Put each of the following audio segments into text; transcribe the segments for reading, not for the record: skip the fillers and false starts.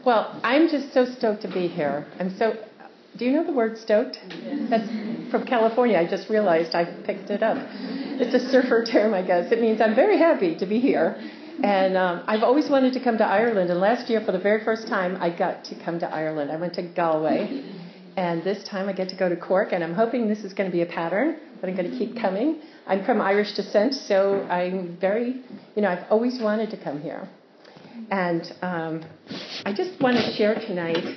Well, I'm just so stoked to be here. Do you know the word stoked? Yes. That's from California. I just realized I picked it up. It's a surfer term, I guess. It means I'm very happy to be here. And I've always wanted to come to Ireland. And last year, for the very first time, I got to come to Ireland. I went to Galway. And this time I get to go to Cork. And I'm hoping this is going to be a pattern, but I'm going to keep coming. I'm from Irish descent, so I'm very, I've always wanted to come here. And I just want to share tonight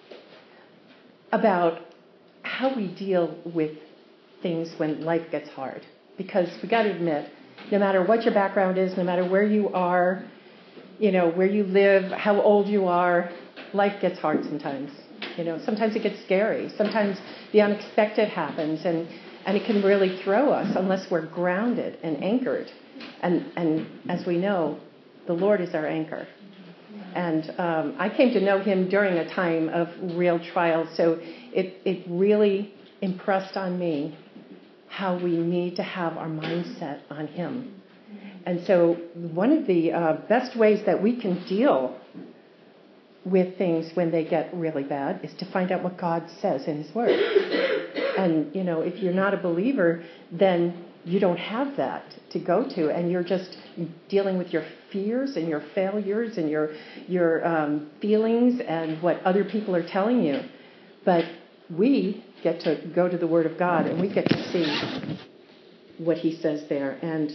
about how we deal with things when life gets hard. Because we got to admit, no matter what your background is, no matter where you are, where you live, how old you are, life gets hard sometimes. Sometimes it gets scary. Sometimes the unexpected happens, and it can really throw us unless we're grounded and anchored. And as we know, the Lord is our anchor. And I came to know him during a time of real trials, so it really impressed on me how we need to have our mindset on him. And so one of the best ways that we can deal with things when they get really bad is to find out what God says in his word. And, if you're not a believer, then you don't have that to go to, and you're just dealing with your fears and your failures and your feelings and what other people are telling you. But we get to go to the Word of God, and we get to see what he says there. And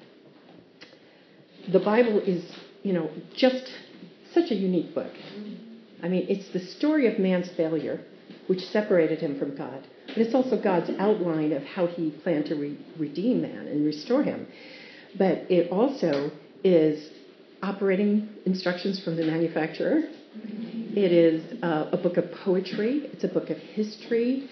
the Bible is, just such a unique book. I mean, it's the story of man's failure, which separated him from God. But it's also God's outline of how he planned to redeem man and restore him. But it also is operating instructions from the manufacturer. It is a book of poetry. It's a book of history.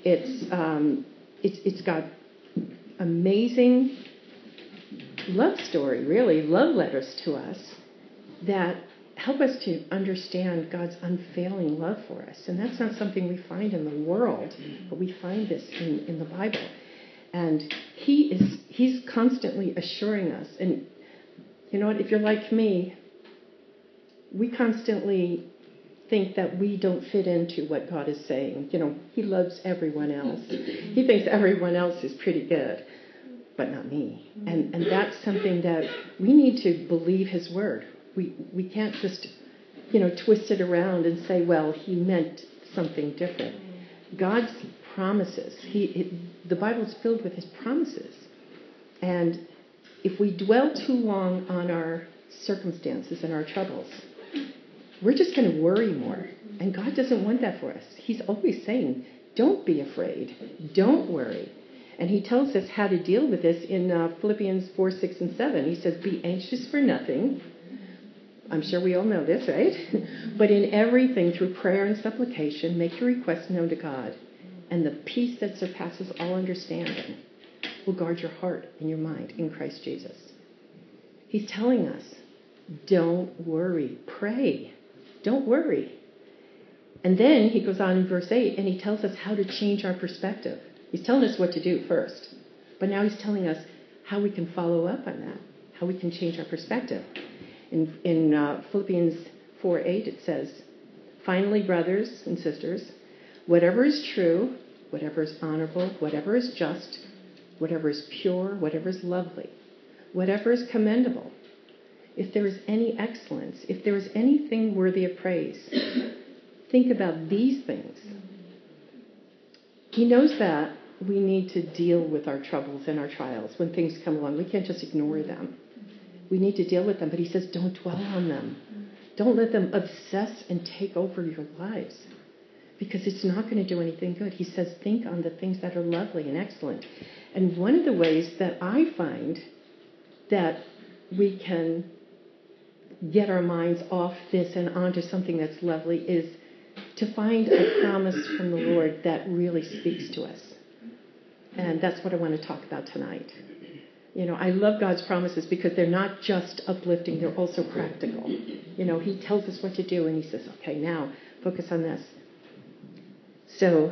It's got amazing love story, really, love letters to us that help us to understand God's unfailing love for us. And that's not something we find in the world, but we find this in the Bible. And he's constantly assuring us. And you know what, if you're like me, we constantly think that we don't fit into what God is saying. He loves everyone else. He thinks everyone else is pretty good, but not me. And that's something that we need to believe his word. We can't just, twist it around and say, well, he meant something different. God's promises, the Bible is filled with his promises. And if we dwell too long on our circumstances and our troubles, we're just going to worry more. And God doesn't want that for us. He's always saying, don't be afraid. Don't worry. And he tells us how to deal with this in Philippians 4, 6, and 7. He says, be anxious for nothing. I'm sure we all know this, right? But in everything, through prayer and supplication, make your requests known to God. And the peace that surpasses all understanding will guard your heart and your mind in Christ Jesus. He's telling us, don't worry. Pray. Don't worry. And then he goes on in verse 8, and he tells us how to change our perspective. He's telling us what to do first. But now he's telling us how we can follow up on that, how we can change our perspective. In Philippians 4:8, it says, finally, brothers and sisters, whatever is true, whatever is honorable, whatever is just, whatever is pure, whatever is lovely, whatever is commendable, if there is any excellence, if there is anything worthy of praise, think about these things. He knows that we need to deal with our troubles and our trials when things come along. We can't just ignore them. We need to deal with them, but he says don't dwell on them. Don't let them obsess and take over your lives, because it's not going to do anything good. He says think on the things that are lovely and excellent. And one of the ways that I find that we can get our minds off this and onto something that's lovely is to find a promise from the Lord that really speaks to us. And that's what I want to talk about tonight. I love God's promises because they're not just uplifting, they're also practical. He tells us what to do, and he says, okay, now focus on this. So,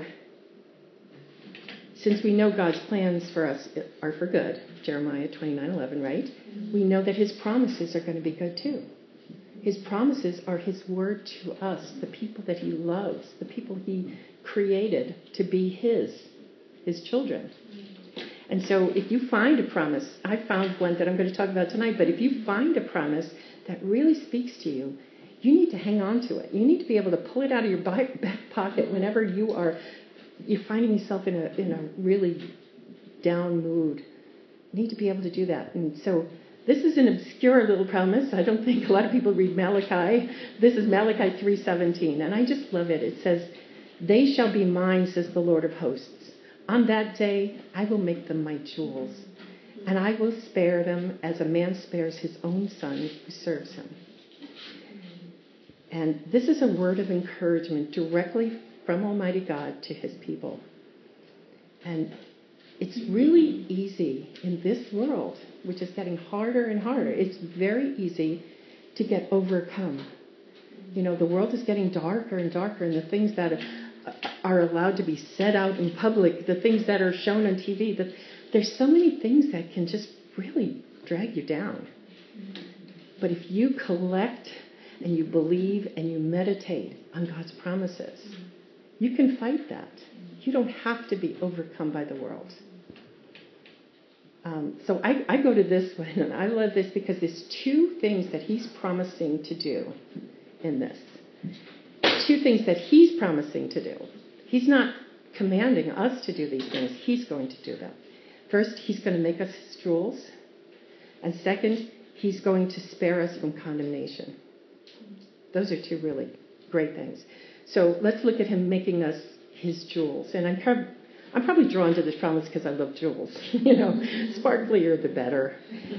since we know God's plans for us are for good, Jeremiah 29:11, right? We know that his promises are going to be good too. His promises are his word to us, the people that he loves, the people he created to be his children. And so if you find a promise, I found one that I'm going to talk about tonight, but if you find a promise that really speaks to you, you need to hang on to it. You need to be able to pull it out of your back pocket whenever you're finding yourself in a really down mood. You need to be able to do that. And so this is an obscure little promise. I don't think a lot of people read Malachi. This is Malachi 3:17, and I just love it. It says, "They shall be mine, says the Lord of hosts. On that day I will make them my jewels, and I will spare them as a man spares his own son who serves him." And this is a word of encouragement directly from Almighty God to his people. And it's really easy in this world, which is getting harder and harder. It's very easy to get overcome. You know, the world is getting darker and darker, and the things that are allowed to be said out in public, the things that are shown on TV, there's so many things that can just really drag you down. But if you collect and you believe and you meditate on God's promises, you can fight that. You don't have to be overcome by the world. So I go to this one, and I love this because there's two things that he's promising to do in this. Two things that he's promising to do. He's not commanding us to do these things. He's going to do them. First, he's going to make us his jewels. And second, he's going to spare us from condemnation. Those are two really great things. So let's look at him making us his jewels. And I'm probably drawn to this promise because I love jewels. You know, sparklier the better.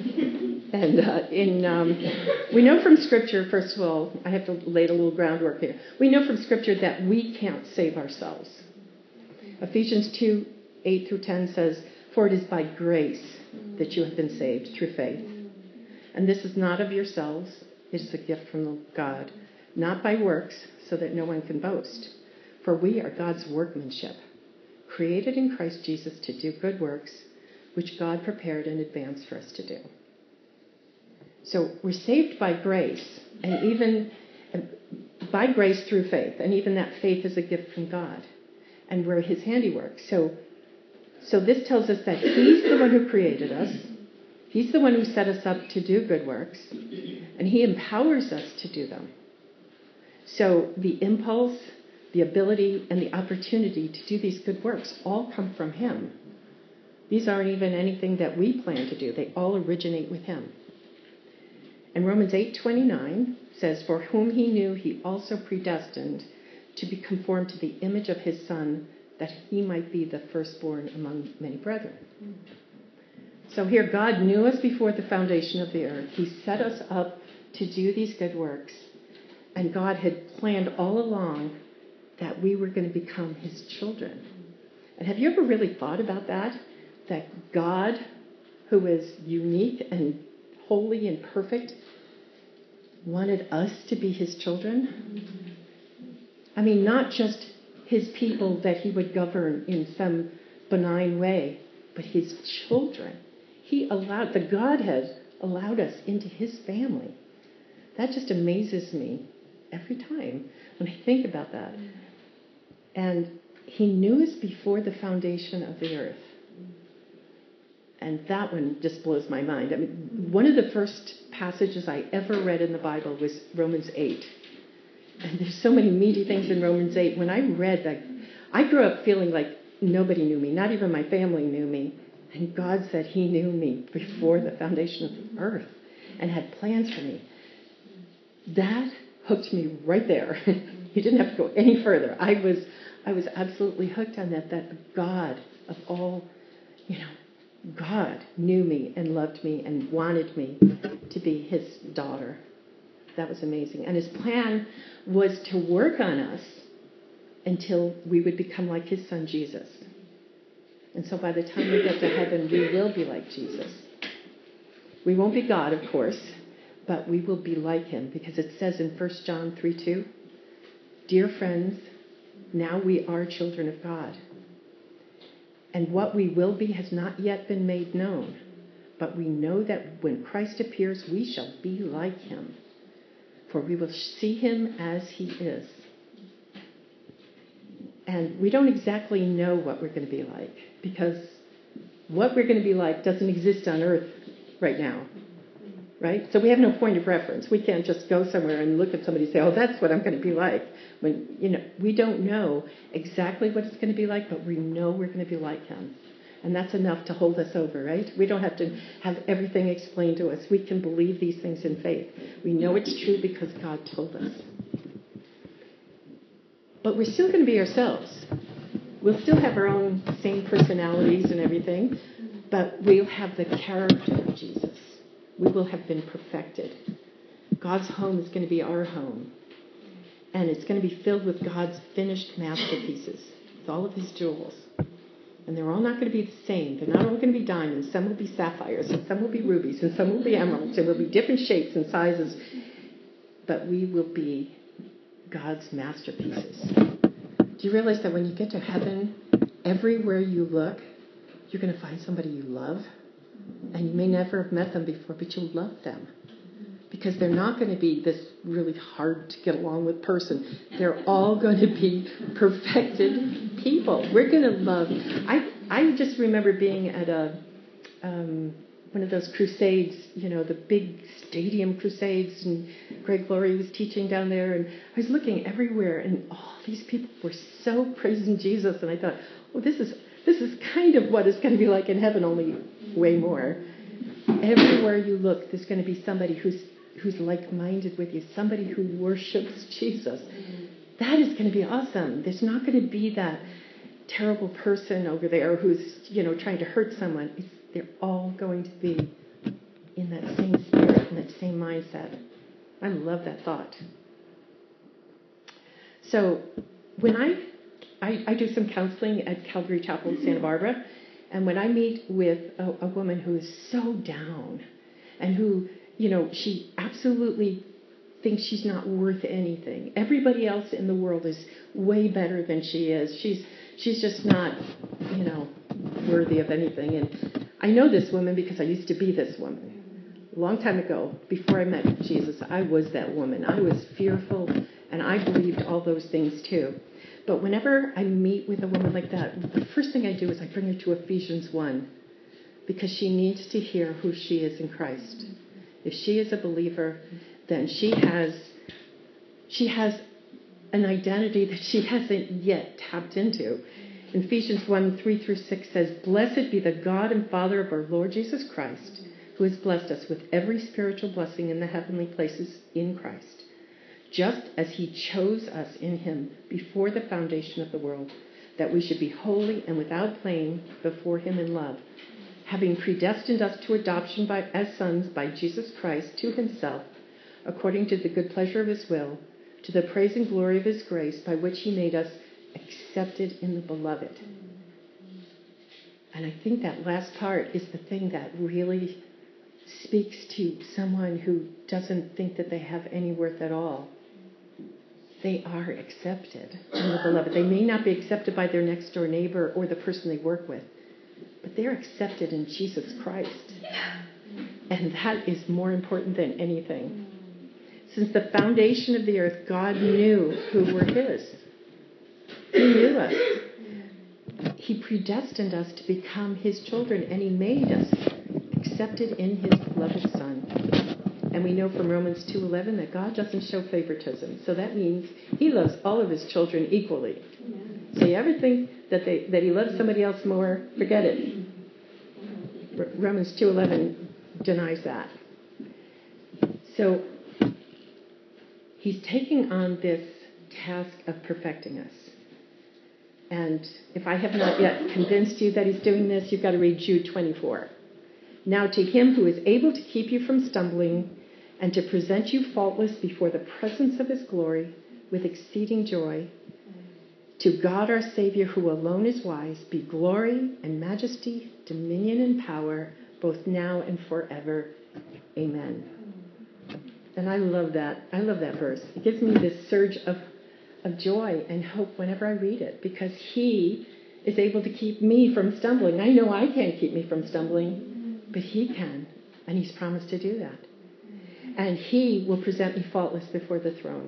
And we know from Scripture, first of all, I have to lay a little groundwork here. We know from Scripture that we can't save ourselves. Ephesians 2:8-10 says, "For it is by grace that you have been saved through faith. And this is not of yourselves, it is a gift from God, not by works, so that no one can boast. For we are God's workmanship, created in Christ Jesus to do good works, which God prepared in advance for us to do." So we're saved by grace, and even by grace through faith, and even that faith is a gift from God, and we're his handiwork. So this tells us that he's the one who created us, he's the one who set us up to do good works, and he empowers us to do them. So the impulse, the ability, and the opportunity to do these good works all come from him. These aren't even anything that we plan to do. They all originate with him. And Romans 8:29 says, "For whom he knew, he also predestined to be conformed to the image of his Son, that he might be the firstborn among many brethren." So here, God knew us before the foundation of the earth. He set us up to do these good works. And God had planned all along that we were going to become his children. And have you ever really thought about that? That God, who is unique and holy and perfect, wanted us to be his children? I mean, not just his people that he would govern in some benign way, but his children. The Godhead allowed us into his family. That just amazes me every time when I think about that. And he knew us before the foundation of the earth. And that one just blows my mind. I mean, one of the first passages I ever read in the Bible was Romans 8. And there's so many meaty things in Romans 8. When I read that, I grew up feeling like nobody knew me, not even my family knew me. And God said he knew me before the foundation of the earth and had plans for me. That hooked me right there. You didn't have to go any further. I was absolutely hooked on that God of all, God knew me and loved me and wanted me to be his daughter. That was amazing. And his plan was to work on us until we would become like his son, Jesus. And so by the time we get to heaven, we will be like Jesus. We won't be God, of course, but we will be like him, because it says in 1 John 3:2, "Dear friends, now we are children of God. And what we will be has not yet been made known. But we know that when Christ appears, we shall be like him. for we will see him as he is. And we don't exactly know what we're going to be like, because what we're going to be like doesn't exist on earth right now, right? So we have no point of reference. We can't just go somewhere and look at somebody and say, oh, that's what I'm going to be like. When, we don't know exactly what it's going to be like, but we know we're going to be like him. And that's enough to hold us over, right? We don't have to have everything explained to us. We can believe these things in faith. We know it's true because God told us. But we're still going to be ourselves. We'll still have our own same personalities and everything, but we'll have the character of Jesus. We will have been perfected. God's home is going to be our home. And it's going to be filled with God's finished masterpieces, with all of his jewels. And they're all not going to be the same. They're not all going to be diamonds. Some will be sapphires, and some will be rubies, and some will be emeralds. There will be different shapes and sizes. But we will be God's masterpieces. Do you realize that when you get to heaven, everywhere you look, you're going to find somebody you love? And you may never have met them before, but you'll love them. Because they're not going to be this really hard to get along with person. They're all going to be perfected people. We're going to love. I just remember being at one of those crusades, the big stadium crusades, and Greg Laurie was teaching down there, and I was looking everywhere, and all these people were so praising Jesus, and I thought, oh, this is kind of what it's going to be like in heaven, only way more. Everywhere you look, there's going to be somebody who's like-minded with you, somebody who worships Jesus. That is going to be awesome. There's not going to be that terrible person over there who's, trying to hurt someone. They're all going to be in that same spirit, in that same mindset. I love that thought. So when I do some counseling at Calvary Chapel in Santa Barbara, and when I meet with a woman who is so down and who, she absolutely thinks she's not worth anything. Everybody else in the world is way better than she is. She's just not, worthy of anything. And I know this woman because I used to be this woman. A long time ago, before I met Jesus, I was that woman. I was fearful, and I believed all those things too. But whenever I meet with a woman like that, the first thing I do is I bring her to Ephesians 1, because she needs to hear who she is in Christ. If she is a believer, then she has an identity that she hasn't yet tapped into. In Ephesians 1, 3-6 says, "Blessed be the God and Father of our Lord Jesus Christ, who has blessed us with every spiritual blessing in the heavenly places in Christ, just as he chose us in him before the foundation of the world, that we should be holy and without blame before him in love, having predestined us to adoption as sons by Jesus Christ to himself, according to the good pleasure of his will, to the praise and glory of his grace, by which he made us accepted in the beloved." And I think that last part is the thing that really speaks to someone who doesn't think that they have any worth at all. They are accepted in the beloved. They may not be accepted by their next door neighbor or the person they work with, but they're accepted in Jesus Christ. And that is more important than anything. Since the foundation of the earth, God knew who were his. He knew us. He predestined us to become his children, and he made us accepted in his beloved Son. And we know from Romans 2:11 that God doesn't show favoritism. So that means he loves all of his children equally. So you ever think that he loves somebody else more? Forget it. Romans 2:11 denies that. So he's taking on this task of perfecting us. And if I have not yet convinced you that he's doing this, you've got to read Jude 24. "Now to him who is able to keep you from stumbling and to present you faultless before the presence of his glory with exceeding joy, to God our Savior, who alone is wise, be glory and majesty, dominion and power, both now and forever. Amen." And I love that. I love that verse. It gives me this surge of joy and hope whenever I read it, because he is able to keep me from stumbling. I know I can't keep me from stumbling, but he can, and he's promised to do that. And he will present me faultless before the throne.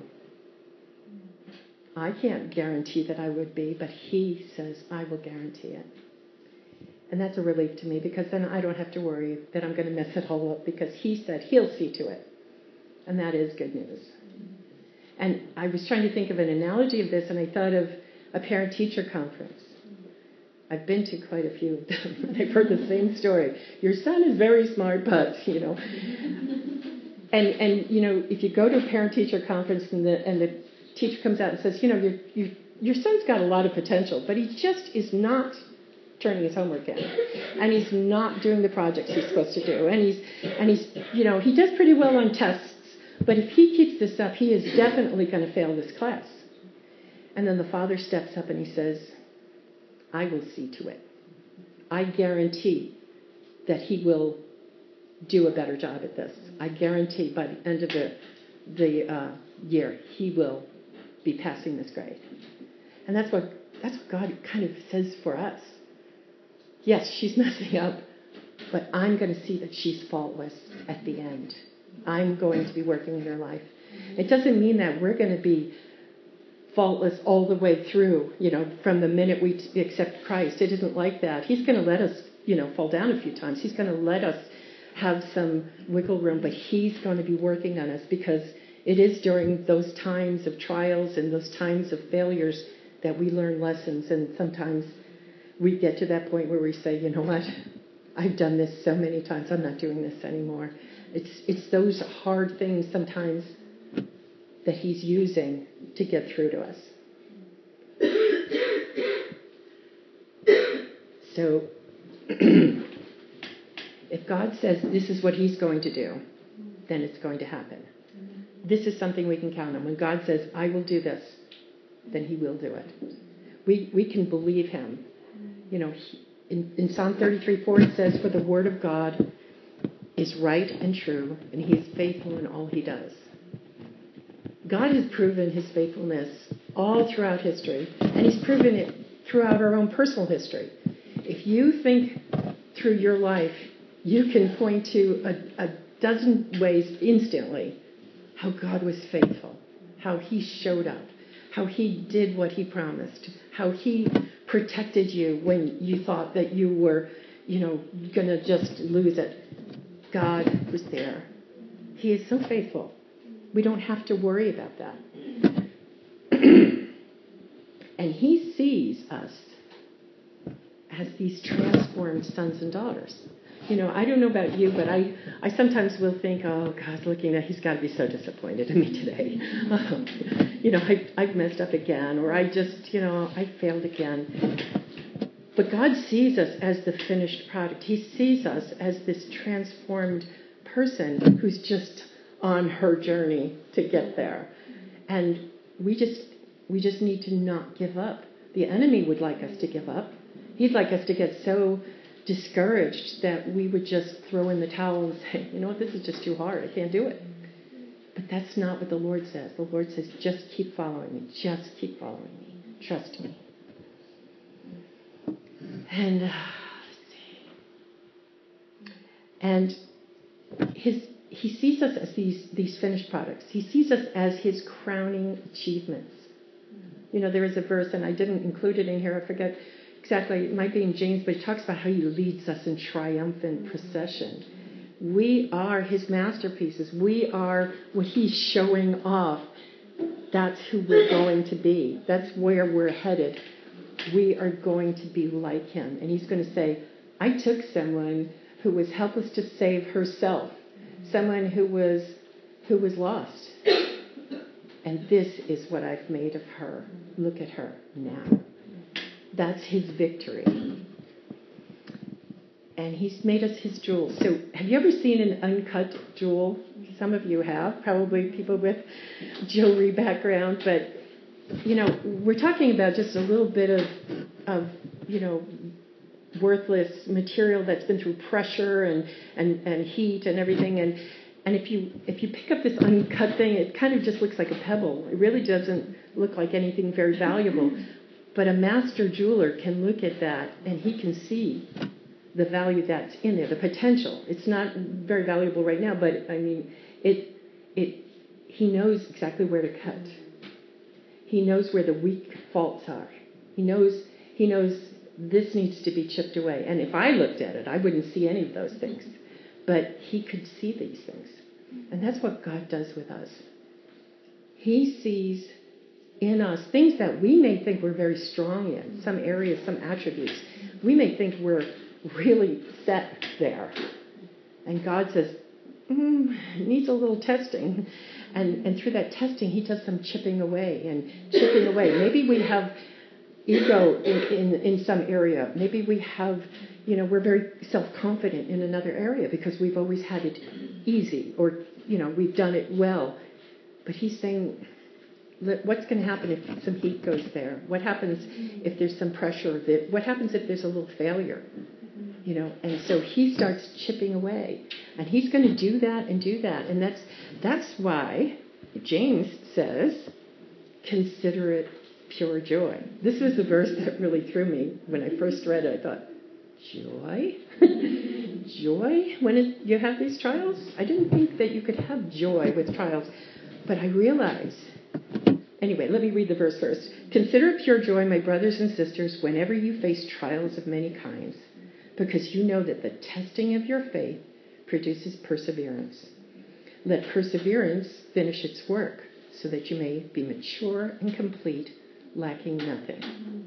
I can't guarantee that I would be, but he says I will guarantee it. And that's a relief to me, because then I don't have to worry that I'm going to mess it all up, because he said he'll see to it. And that is good news. And I was trying to think of an analogy of this, and I thought of a parent-teacher conference. I've been to quite a few of them, and I've heard the same story. Your son is very smart, but, you know. And you know, if you go to a parent-teacher conference and the teacher comes out and says, you know, your son's got a lot of potential, but he just is not turning his homework in, and he's not doing the projects he's supposed to do, and he's you know, he does pretty well on tests, but if he keeps this up, he is definitely going to fail this class. And then the father steps up and he says, I will see to it. I guarantee that he will do a better job at this. I guarantee by the end of the year, he will be passing this grade. And that's what God kind of says for us. Yes, she's messing up, but I'm going to see that she's faultless at the end. I'm going to be working in her life. It doesn't mean that we're going to be faultless all the way through, you know, from the minute we accept Christ. It isn't like that. He's going to let us, you know, fall down a few times. He's going to let us have some wiggle room, but he's going to be working on us, because it is during those times of trials and those times of failures that we learn lessons. And sometimes we get to that point where we say, you know what, I've done this so many times, I'm not doing this anymore. It's those hard things sometimes that he's using to get through to us. So, if God says this is what he's going to do, then it's going to happen. This is something we can count on. When God says, I will do this, then he will do it. We can believe him. You know, in Psalm 33:4 it says, for the word of God is right and true, and he is faithful in all he does. God has proven his faithfulness all throughout history, and he's proven it throughout our own personal history. If you think through your life, you can point to a dozen ways instantly how God was faithful, how he showed up, how he did what he promised, how he protected you when you thought that you were, you know, going to just lose it. God was there. He is so faithful. We don't have to worry about that. And he sees us as these transformed sons and daughters. You know, I don't know about you, but I sometimes will think, oh, God's looking at, he's got to be so disappointed in me today. You know, I've messed up again, or I just, you know, I failed again. But God sees us as the finished product. He sees us as this transformed person who's just on her journey to get there. And we just need to not give up. The enemy would like us to give up. He'd like us to get so discouraged that we would just throw in the towel and say, you know what, this is just too hard. I can't do it. But that's not what the Lord says. The Lord says, just keep following me. Just keep following me. Trust me. And let's see. And he sees us as these finished products. He sees us as his crowning achievements. You know, there is a verse, and I didn't include it in here. I forget exactly. It might be in James, but he talks about how he leads us in triumphant procession. We are his masterpieces. We are what he's showing off. That's who we're going to be. That's where we're headed. We are going to be like him. And he's going to say, I took someone who was helpless to save herself, someone who was lost. And this is what I've made of her. Look at her now. That's his victory. And he's made us his jewels. So have you ever seen an uncut jewel? Some of you have, probably people with jewelry background. But, you know, we're talking about just a little bit of you know, worthless material that's been through pressure and heat and everything. And if you pick up this uncut thing, it kind of just looks like a pebble. It really doesn't look like anything very valuable. But a master jeweler can look at that and he can see the value that's in there, the potential. It's not very valuable right now, but I mean, he knows exactly where to cut. He knows where the weak faults are. He knows this needs to be chipped away. And if I looked at it, I wouldn't see any of those things. But he could see these things. And that's what God does with us. He sees in us things that we may think we're very strong in, some areas, some attributes. We may think we're really set there. And God says, it needs a little testing. And through that testing, he does some chipping away. Maybe we have ego in some area. Maybe we have, we're very self-confident in another area because we've always had it easy or, we've done it well. But he's saying, what's going to happen if some heat goes there? What happens if there's some pressure? What happens if there's a little failure? And so he starts chipping away. And he's going to do that and do that. And that's why James says, consider it pure joy. This was the verse that really threw me. When I first read it, I thought, joy? Joy when you have these trials? I didn't think that you could have joy with trials. But I realized, anyway, let me read the verse first. Consider it pure joy, my brothers and sisters, whenever you face trials of many kinds, because you know that the testing of your faith produces perseverance. Let perseverance finish its work, so that you may be mature and complete, lacking nothing.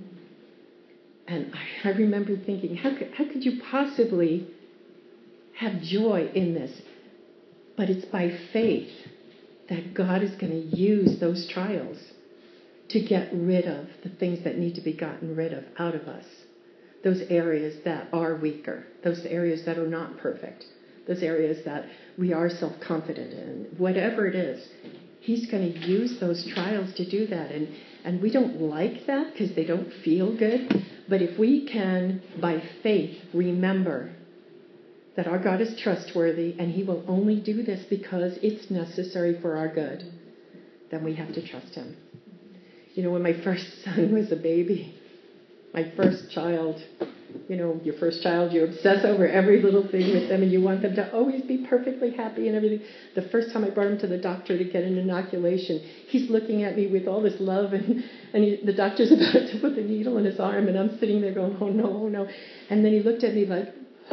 And I remember thinking, how could you possibly have joy in this? But it's by faith that God is going to use those trials to get rid of the things that need to be gotten rid of out of us. Those areas that are weaker, those areas that are not perfect, those areas that we are self-confident in, whatever it is, he's going to use those trials to do that. And we don't like that because they don't feel good. But if we can, by faith, remember that our God is trustworthy and he will only do this because it's necessary for our good, then we have to trust him. When my first son was a baby, my first child, your first child, you obsess over every little thing with them and you want them to always be perfectly happy and everything. The first time I brought him to the doctor to get an inoculation, he's looking at me with all this love and the doctor's about to put the needle in his arm and I'm sitting there going, oh no, oh no. And then he looked at me like,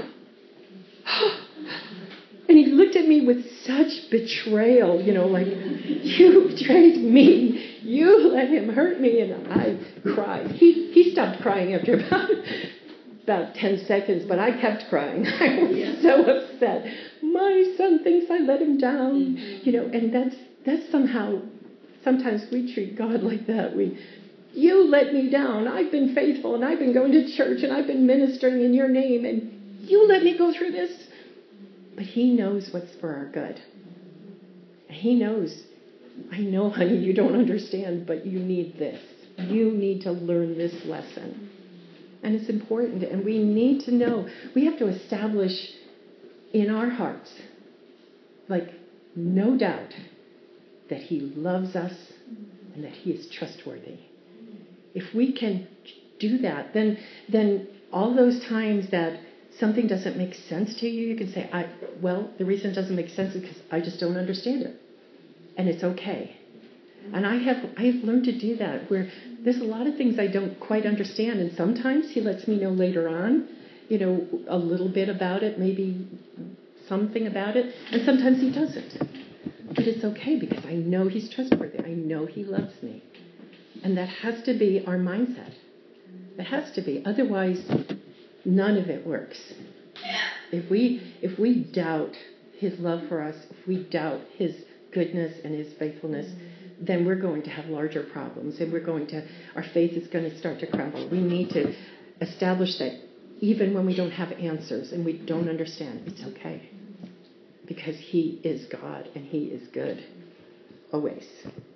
and he looked at me with such betrayal, like, you betrayed me. You let him hurt me. And I cried. He stopped crying after about 10 seconds, but I kept crying. I was so upset. My son thinks I let him down. And that's somehow, sometimes we treat God like that. You let me down. I've been faithful and I've been going to church and I've been ministering in your name and you let me go through this. But he knows what's for our good. He knows, I know, honey, you don't understand, but you need this. You need to learn this lesson. And it's important. And we need to know, we have to establish in our hearts, like, no doubt that he loves us and that he is trustworthy. If we can do that, then all those times that something doesn't make sense to you, you can say, the reason it doesn't make sense is because I just don't understand it. And it's okay. And I have learned to do that, where there's a lot of things I don't quite understand, and sometimes he lets me know later on, a little bit about it, maybe something about it, and sometimes he doesn't. But it's okay because I know he's trustworthy. I know he loves me. And that has to be our mindset. It has to be. Otherwise, none of it works. If we doubt his love for us, if we doubt his goodness and his faithfulness, then we're going to have larger problems and our faith is going to start to crumble. We need to establish that even when we don't have answers and we don't understand, it's okay. Because he is God and he is good. Always.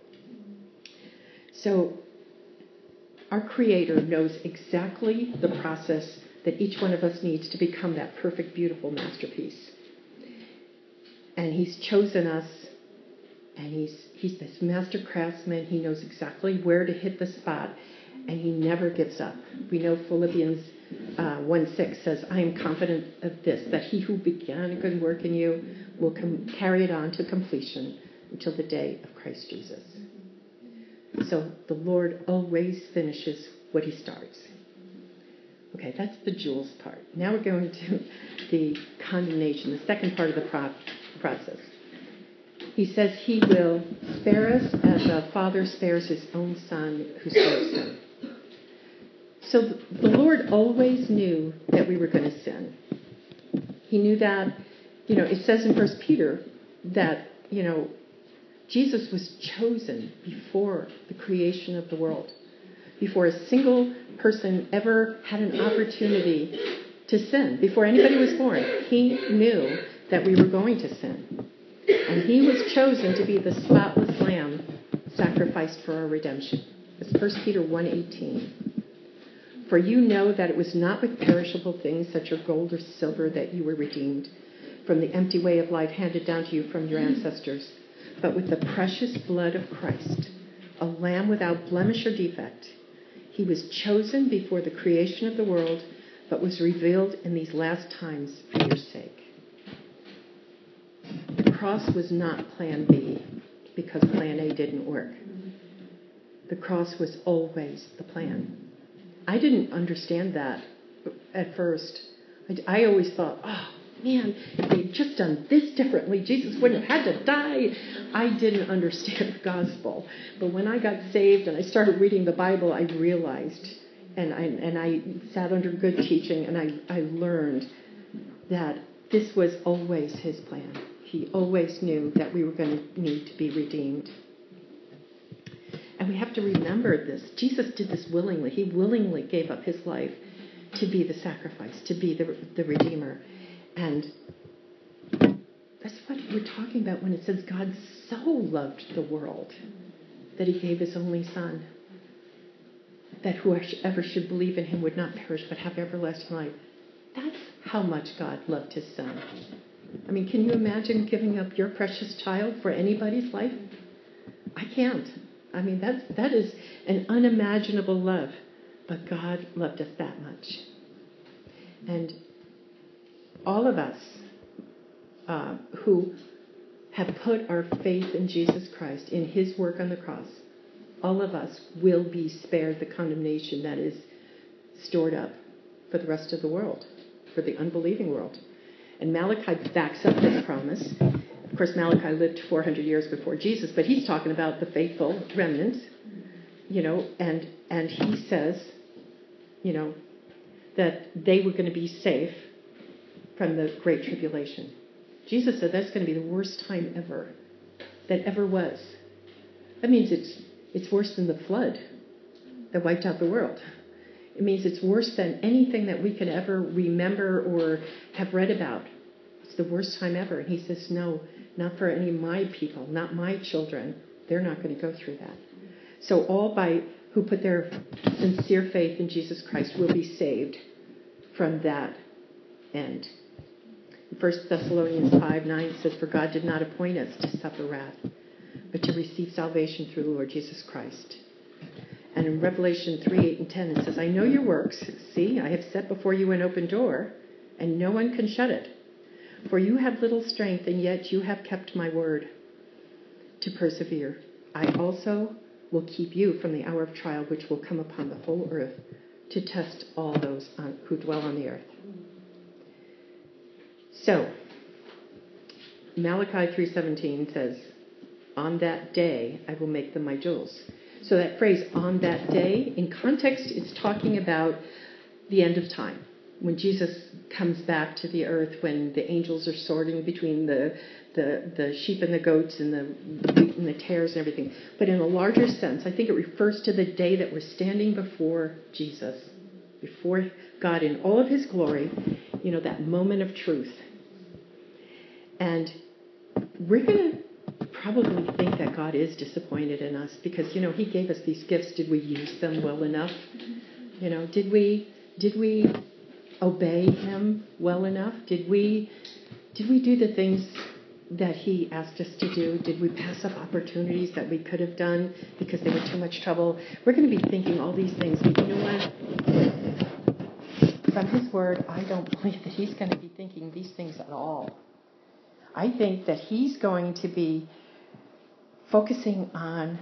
So, our Creator knows exactly the process that each one of us needs to become that perfect, beautiful masterpiece. And he's chosen us, and he's this master craftsman. He knows exactly where to hit the spot, and he never gives up. We know Philippians 1:6 says, I am confident of this, that he who began a good work in you will carry it on to completion until the day of Christ Jesus. So the Lord always finishes what he starts. Okay, that's the jewels part. Now we're going to the condemnation, the second part of the process. He says he will spare us as a father spares his own son who serves him. So the Lord always knew that we were going to sin. He knew that, it says in 1 Peter that, Jesus was chosen before the creation of the world, before a single person ever had an opportunity to sin, before anybody was born. He knew that we were going to sin. And he was chosen to be the spotless lamb sacrificed for our redemption. It's 1 Peter 1:18. For you know that it was not with perishable things such as gold or silver that you were redeemed from the empty way of life handed down to you from your ancestors, but with the precious blood of Christ, a lamb without blemish or defect. He was chosen before the creation of the world, but was revealed in these last times for your sake. The cross was not plan B because plan A didn't work. The cross was always the plan. I didn't understand that at first. I always thought, oh man, if they'd just done this differently, Jesus wouldn't have had to die. I didn't understand the gospel. But when I got saved and I started reading the Bible, I realized, and I sat under good teaching, and I learned that this was always his plan. He always knew that we were going to need to be redeemed. And we have to remember this. Jesus did this willingly. He willingly gave up his life to be the sacrifice, to be the Redeemer. And that's what we're talking about when it says God so loved the world that he gave his only Son, that whoever should believe in him would not perish but have everlasting life. That's how much God loved his Son. I mean, can you imagine giving up your precious child for anybody's life? I can't. I mean, that is an unimaginable love. But God loved us that much. And all of us who have put our faith in Jesus Christ, in his work on the cross, all of us will be spared the condemnation that is stored up for the rest of the world, for the unbelieving world. And Malachi backs up this promise. Of course, Malachi lived 400 years before Jesus, but he's talking about the faithful remnant, and he says, that they were going to be safe from the Great Tribulation. Jesus said that's going to be the worst time ever that ever was. That means it's worse than the flood that wiped out the world. It means it's worse than anything that we could ever remember or have read about. It's the worst time ever. And he says, no, not for any of my people, not my children. They're not going to go through that. So all who put their sincere faith in Jesus Christ will be saved from that end. 1 Thessalonians 5:9 says, for God did not appoint us to suffer wrath, but to receive salvation through the Lord Jesus Christ. And in Revelation 3:8-10 it says, I know your works. See, I have set before you an open door, and no one can shut it. For you have little strength, and yet you have kept my word to persevere. I also will keep you from the hour of trial which will come upon the whole earth to test all those who dwell on the earth. So, Malachi 3:17 says, on that day I will make them my jewels. So that phrase, on that day, in context, it's talking about the end of time. When Jesus comes back to the earth, when the angels are sorting between the sheep and the goats and the wheat and the tares and everything. But in a larger sense, I think it refers to the day that we're standing before Jesus, before God in all of his glory, that moment of truth. And we're going to probably think that God is disappointed in us because, he gave us these gifts. Did we use them well enough? Did we obey him well enough? Did we do the things that he asked us to do? Did we pass up opportunities that we could have done because they were too much trouble? We're going to be thinking all these things. But you know what? From his word, I don't believe that he's going to be thinking these things at all. I think that he's going to be focusing on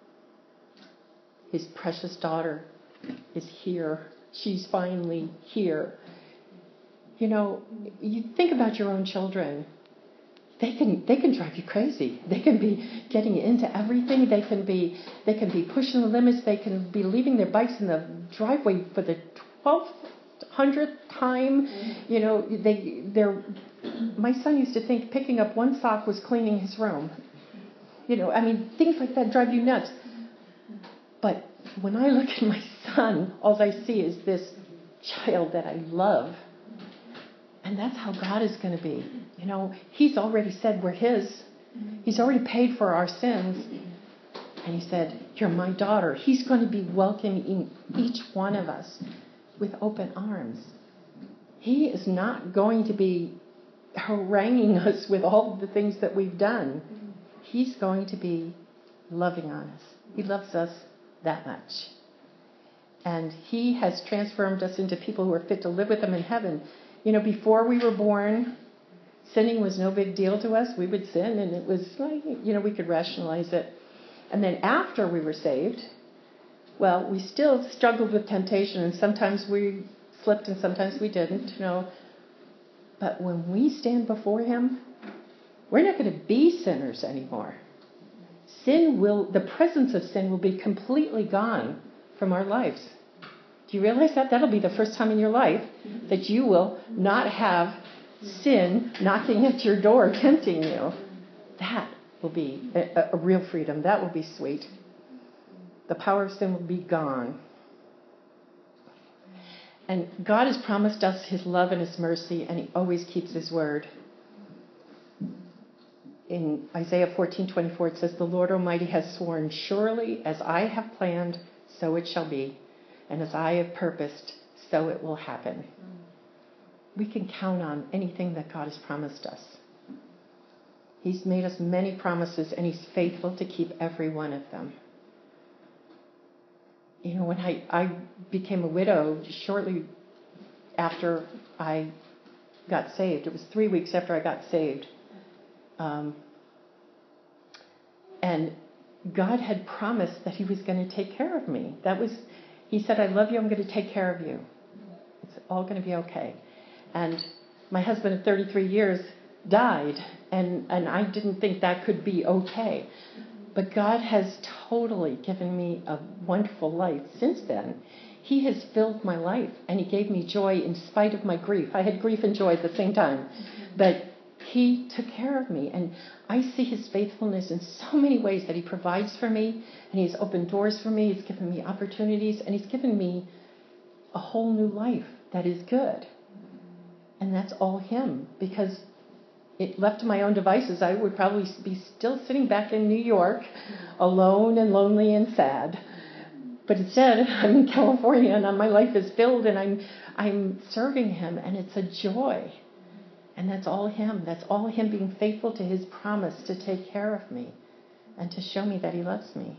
his precious daughter is here. She's finally here. You know, you think about your own children. They can drive you crazy. They can be getting into everything. They can be pushing the limits. They can be leaving their bikes in the driveway for the 1,200th time. You know, my son used to think picking up one sock was cleaning his room. You know, I mean, things like that drive you nuts. But when I look at my son, all I see is this child that I love. And that's how God is going to be. You know, he's already said we're his. He's already paid for our sins. And he said, you're my daughter. He's going to be welcoming each one of us with open arms. He is not going to be haranguing us with all the things that we've done. He's going to be loving on us. He loves us that much. And he has transformed us into people who are fit to live with him in heaven. You know, before we were born, sinning was no big deal to us. We would sin, and it was like, you know, we could rationalize it. And then after we were saved, well, we still struggled with temptation, and sometimes we slipped and sometimes we didn't, you know. But when we stand before him, we're not going to be sinners anymore. The presence of sin will be completely gone from our lives. Do you realize that? That'll be the first time in your life that you will not have sin knocking at your door, tempting you. That will be a real freedom. That will be sweet. The power of sin will be gone. And God has promised us his love and his mercy, and he always keeps his word. In Isaiah 14:24, it says, the Lord Almighty has sworn, surely as I have planned, so it shall be. And as I have purposed, so it will happen. We can count on anything that God has promised us. He's made us many promises, and he's faithful to keep every one of them. You know, when I became a widow shortly after I got saved, it was 3 weeks after I got saved. And God had promised that he was going to take care of me. He said, I love you, I'm going to take care of you. It's all going to be okay. And my husband of 33 years died, and I didn't think that could be okay. But God has totally given me a wonderful life since then. He has filled my life, and he gave me joy in spite of my grief. I had grief and joy at the same time. But he took care of me, and I see his faithfulness in so many ways, that he provides for me, and he's opened doors for me, he's given me opportunities, and he's given me a whole new life that is good. And that's all him, because left to my own devices, I would probably be still sitting back in New York, alone and lonely and sad. But instead, I'm in California, and my life is filled, and I'm serving him, and it's a joy. And that's all him. That's all him being faithful to his promise to take care of me and to show me that he loves me.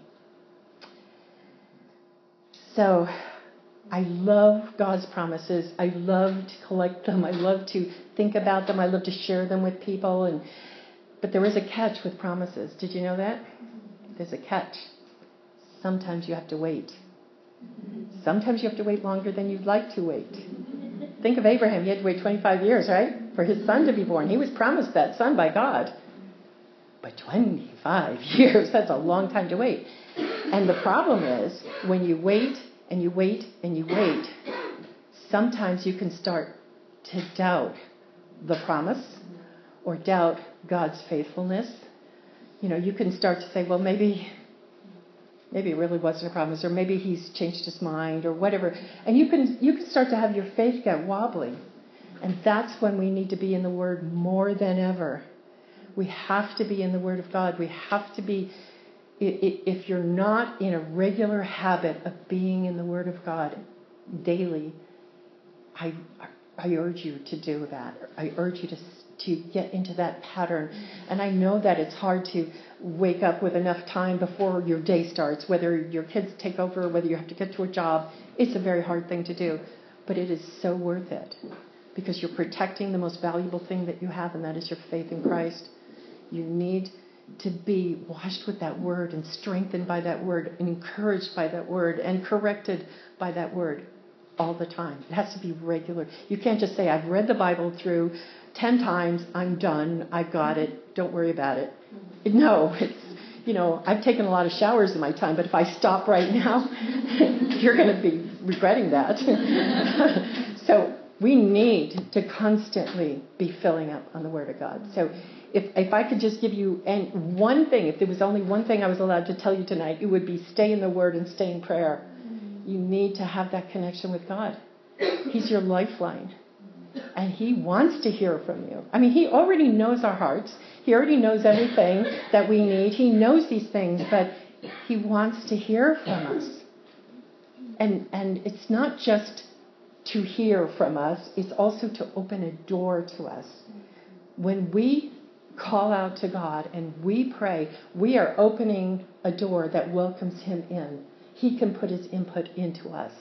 So I love God's promises. I love to collect them. I love to think about them. I love to share them with people. But there is a catch with promises. Did you know that? There's a catch. Sometimes you have to wait. Sometimes you have to wait longer than you'd like to wait. Think of Abraham. He had to wait 25 years, right, for his son to be born. He was promised that son by God. But 25 years, that's a long time to wait. And the problem is, when you wait and you wait and you wait, sometimes you can start to doubt the promise or doubt God's faithfulness. You know, you can start to say, well, maybe it really wasn't a promise, or maybe he's changed his mind, or whatever. And you can start to have your faith get wobbly. And that's when we need to be in the Word more than ever. We have to be in the Word of God. We have to be, if you're not in a regular habit of being in the Word of God daily, I urge you to do that. I urge you to get into that pattern. And I know that it's hard to wake up with enough time before your day starts, whether your kids take over, whether you have to get to a job. It's a very hard thing to do, but it is so worth it, because you're protecting the most valuable thing that you have, and that is your faith in Christ. You need to be washed with that word and strengthened by that word and encouraged by that word and corrected by that word all the time. It has to be regular. You can't just say, I've read the Bible through 10 times, I'm done, I got it, don't worry about it. No, it's, I've taken a lot of showers in my time, but if I stop right now, you're going to be regretting that. So we need to constantly be filling up on the Word of God. So if I could just give you one thing, if there was only one thing I was allowed to tell you tonight, it would be stay in the Word and stay in prayer. You need to have that connection with God. He's your lifeline. And He wants to hear from you. I mean, He already knows our hearts. He already knows everything that we need. He knows these things, but He wants to hear from us. And it's not just to hear from us, it's also to open a door to us. When we call out to God and we pray, we are opening a door that welcomes Him in. He can put His input into us.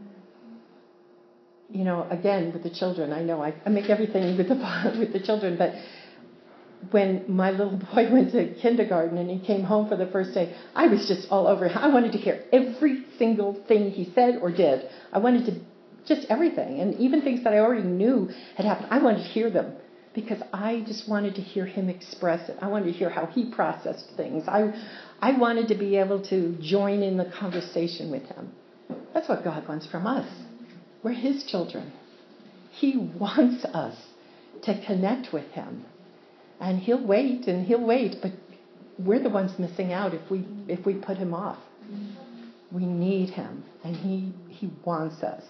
Again, with the children, I know I make everything with the children, but when my little boy went to kindergarten and he came home for the first day, I was just all over him. I wanted to hear every single thing he said or did. I wanted to, just everything. And even things that I already knew had happened, I wanted to hear them because I just wanted to hear him express it. I wanted to hear how he processed things. I wanted to be able to join in the conversation with him. That's what God wants from us. We're His children. He wants us to connect with Him. And He'll wait, but we're the ones missing out if we put Him off. We need Him, and He wants us.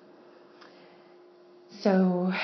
So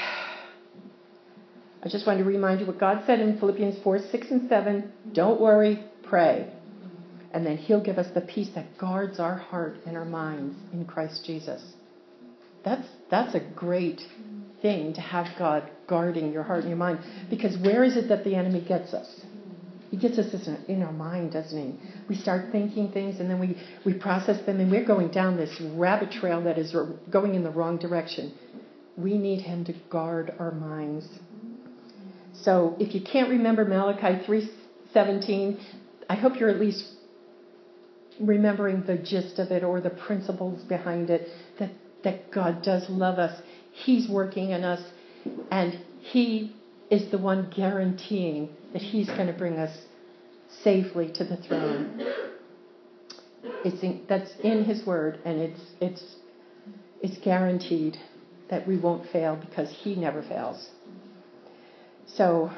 I just wanted to remind you what God said in Philippians 4, 6, and 7. Don't worry, pray. And then He'll give us the peace that guards our heart and our minds in Christ Jesus. That's a great thing to have God guarding your heart and your mind. Because where is it that the enemy gets us? He gets us in our mind, doesn't he? We start thinking things and then we process them and we're going down this rabbit trail that is going in the wrong direction. We need Him to guard our minds. So if you can't remember Malachi 3:17, I hope you're at least remembering the gist of it or the principles behind it, that God does love us. He's working in us, and He is the one guaranteeing that He's going to bring us safely to the throne. That's in His Word, and it's guaranteed that we won't fail because He never fails. So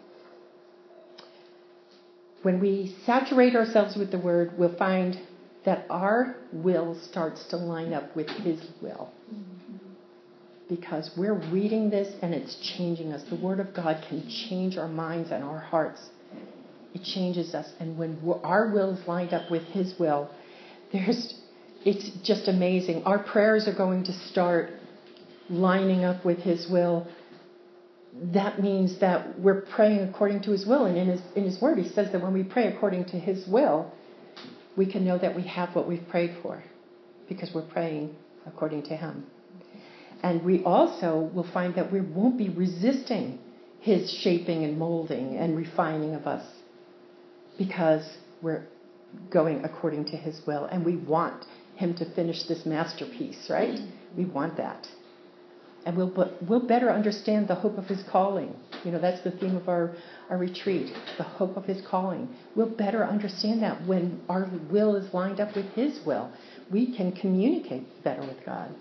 when we saturate ourselves with the Word, we'll find that our will starts to line up with His will. Because we're reading this and it's changing us. The Word of God can change our minds and our hearts. It changes us. And when our will is lined up with His will, it's just amazing. Our prayers are going to start lining up with His will. That means that we're praying according to His will. And in His Word, He says that when we pray according to His will, we can know that we have what we've prayed for because we're praying according to Him. And we also will find that we won't be resisting His shaping and molding and refining of us because we're going according to His will. And we want Him to finish this masterpiece, right? We want that. And we'll better understand the hope of His calling. That's the theme of our retreat, the hope of His calling. We'll better understand that when our will is lined up with His will. We can communicate better with God.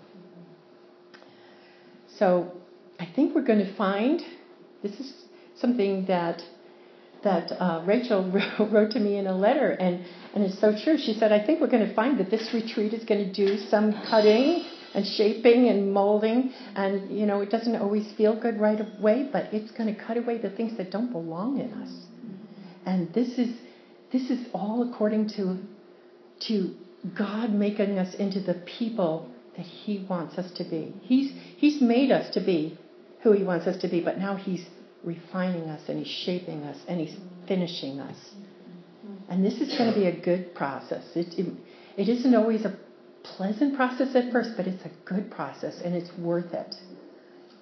So I think we're going to find, this is something that Rachel wrote to me in a letter, and it's so true. She said, I think we're going to find that this retreat is going to do some cutting and shaping and molding, and it doesn't always feel good right away, but it's going to cut away the things that don't belong in us. And this is all according to God making us into the people that He wants us to be. He's made us to be who He wants us to be, but now He's refining us and He's shaping us and He's finishing us. And this is going to be a good process. It isn't always a pleasant process at first, but it's a good process and it's worth it.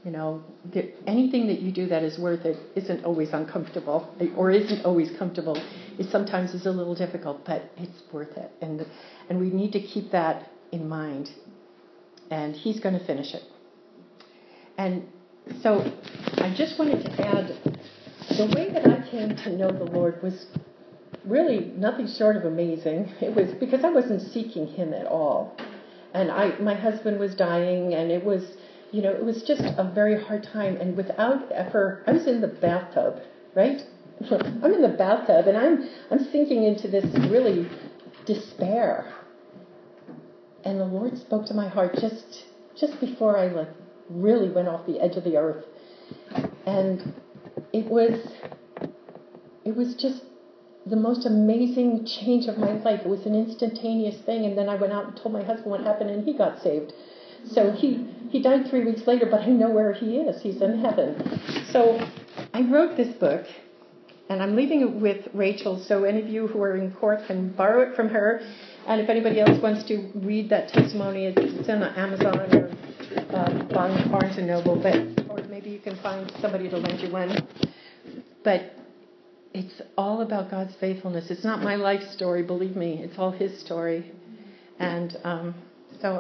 anything that you do that is worth it isn't always uncomfortable, or isn't always comfortable. It sometimes is a little difficult, but it's worth it. And we need to keep that in mind. And he's going to finish it. And so I just wanted to add, the way that I came to know the Lord was really nothing short of amazing. It was because I wasn't seeking him at all. And my husband was dying, and it was just a very hard time. And without effort, I was in the bathtub, right? I'm in the bathtub, and I'm sinking into this really despair. And the Lord spoke to my heart just before I really went off the edge of the earth. And it was just the most amazing change of my life. It was an instantaneous thing. And then I went out and told my husband what happened, and he got saved. So he died 3 weeks later, but I know where he is. He's in heaven. So I wrote this book, and I'm leaving it with Rachel. So any of you who are in Cork can borrow it from her. And if anybody else wants to read that testimony, it's on Amazon or Barnes & Noble. Or maybe you can find somebody to lend you one. But it's all about God's faithfulness. It's not my life story, believe me. It's all his story. And so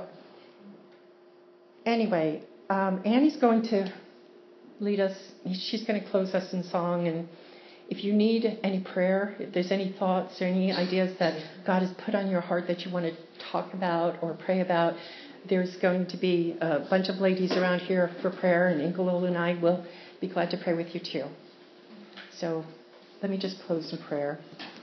anyway, Annie's going to lead us. She's going to close us in song. And if you need any prayer, if there's any thoughts or any ideas that God has put on your heart that you want to talk about or pray about, there's going to be a bunch of ladies around here for prayer, and Ingalolu and I will be glad to pray with you too. So let me just close in prayer.